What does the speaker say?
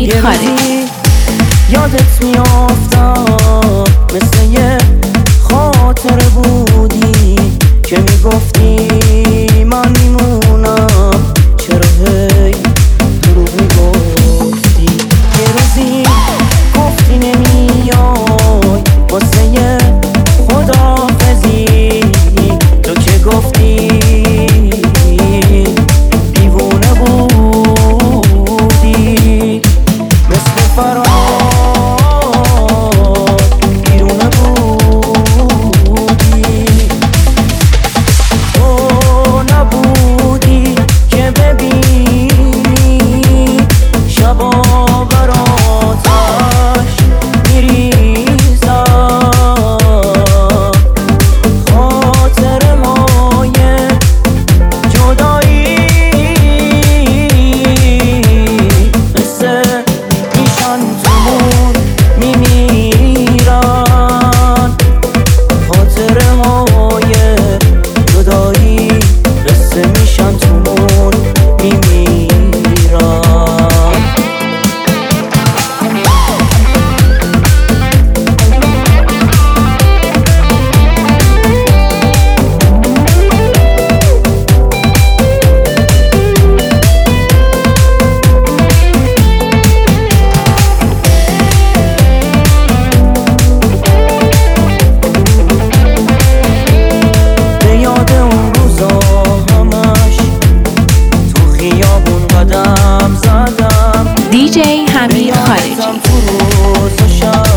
خارجی. یادت میافتاد مثل یه خاطره بودی که میگفتی من میمونم، چرا هی دروغ میگفتی؟ یه روزی گفتی نمیای واسه یه خداحافظی، تو که گفتی دیوونه بودی مثل فرار بیرونه بودی. تو نبودی که ببینی شبا براتش میریزم، خاطر مای جدایی مثل میشن تومون میمیرن، خاطر مای جدایی مثل میشن تومون میمیرن. به یاد اون روزا همش تو خیابون قدم زدم، دیجی حمید به یادتم خارجی. تو روز و شب